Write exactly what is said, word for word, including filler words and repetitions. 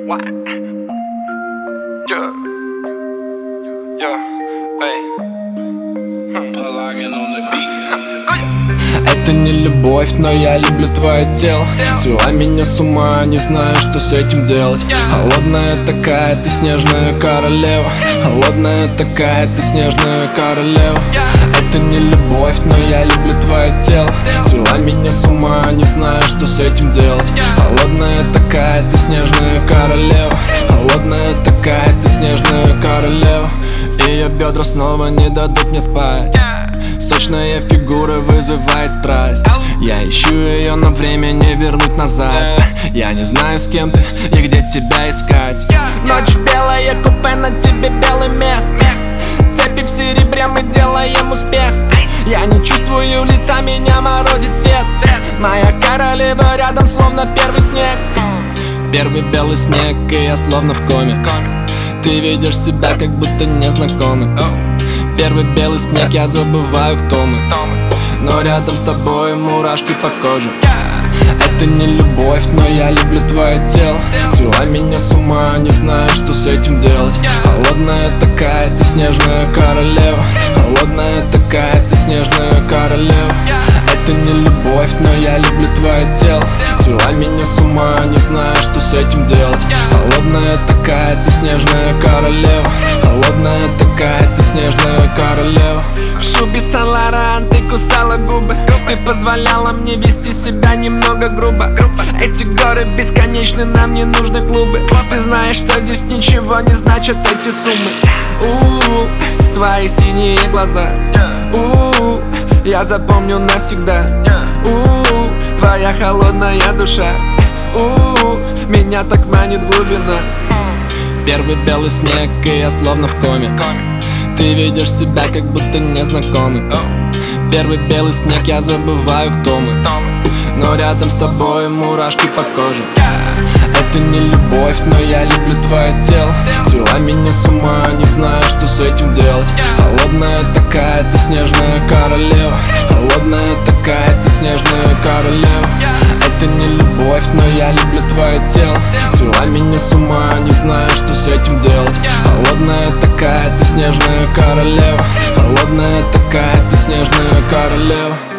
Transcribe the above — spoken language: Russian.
What? Yeah. Yeah. Hey. Это не любовь, но я люблю твое тело. Свела меня с ума, не знаю, что с этим делать. Холодная такая, ты снежная королева. Холодная такая, ты снежная королева. Это не любовь, но я люблю твое тело. Свела меня с ума, не знаю, что с этим делать. Холодная такая, ты снежная королева. Холодная такая, ты снежная королева. Ее бедра снова не дадут мне спать. Сочная фигура вызывает страсть. Я ищу ее, но время не вернуть назад. Я не знаю, с кем ты и где тебя искать. Ночь белая, купе, на тебе белый мех. Цепи в серебре, мы делаем успех. Я не чувствую лица, меня морозит свет. Моя королева рядом, словно первый снег. Первый белый снег, и я словно в коме. Ты видишь себя, как будто незнакомый. Первый белый снег, я забываю, кто мы. Но рядом с тобой мурашки по коже. Это не любовь, но я люблю твое тело. Свела меня с ума, не знаю, что с этим делать. Холодная такая, ты снежная королева. Холодная такая, ты снежная королева. Это не любовь, но я люблю твое тело. Свела меня с ума, не знаю, что с этим делать. Холодная такая, ты снежная королева. Холодная такая, ты снежная королева. В шубе Сан-Лоран ты кусала губы. Ты позволяла мне вести себя немного грубо. Эти горы бесконечны, нам не нужны клубы. Ты знаешь, что здесь ничего не значат эти суммы. У-у-у, твои синие глаза. У-у-у, я запомню навсегда. У-у-у, твоя холодная душа. У-у-у, меня так манит глубина. Первый белый снег, и я словно в коме. Ты видишь себя, как будто незнакомый. Первый белый снег, я забываю, кто мы. Но рядом с тобой мурашки по коже. Это не любовь, но я люблю твое тело. Свела меня с ума, не знаю, что с этим делать. Холодная такая, ты снежная королева. Холодная такая, ты снежная королева. Это не любовь, но я люблю твое тело. Свела меня с ума, не знаю, что с этим делать. Холодная такая, ты снежная королева. Холодная такая, ты снежная королева.